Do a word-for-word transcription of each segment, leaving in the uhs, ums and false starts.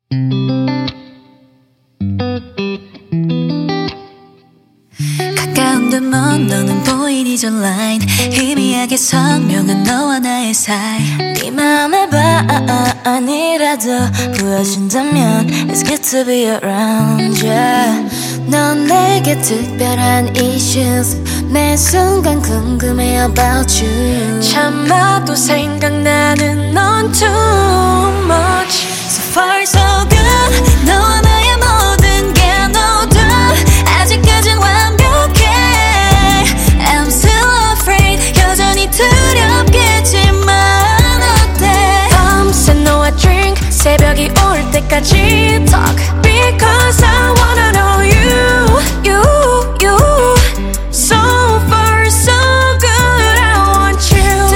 가까운 듯 먼 너는 보이니 저 라인 희미하게 선명한 너와 나의 사이 네 맘의 반이라도 보여준다면 It's good to be around you 넌 내게 특별한 issues 매 순간 궁금해 about you 참아도 생각나는 넌 too much So far so good 너와 나의 모든 게 no doubt 아직까진 완벽해 I'm still afraid 여전히 두렵겠지만 어때 밤새 너와 drink 새벽이 올 때까지 talk Because I wanna know you You, you So far so good I want you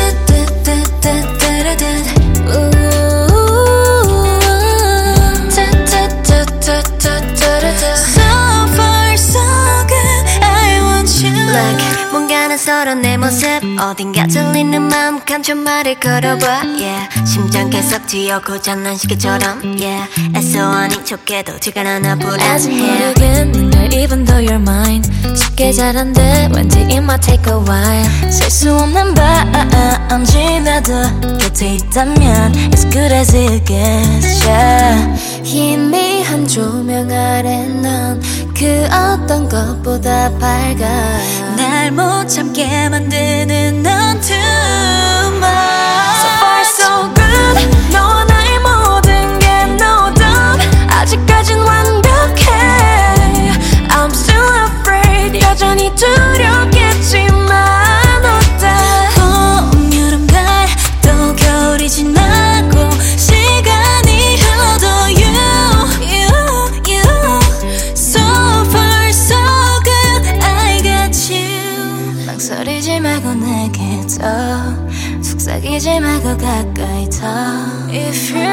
So far so good I want you Like 뭔가는 서로 내 모습 어딘가 들리는 마음 감춰 말을 걸어봐 yeah. 심장 계속 뛰어 고장난 시계처럼 yeah. 애써 아닌 척해도 티가 나나 불안해 아직 모르겠는 걸 even though you're mine 쉽게 잘한대 왠지 it might take a while 셀 수 없는 밤 지나도 곁에 있다면 It's good as it gets yeah. 희미한 조명 아래 넌 그 어떤 것보다 밝아 날 못 참게 만드는 넌 too much So far so good 너와 나의 모든 게 no doubt 아직까진 완벽해 I'm still afraid 여전히 두렵겠지만 어때 봄, 여름, 가을 또 겨울이 지나고 시간이 흘러도 you, you, you So far so good I got you 망설이지 말고 내게 더 속삭이지 말고 가까이 더 If you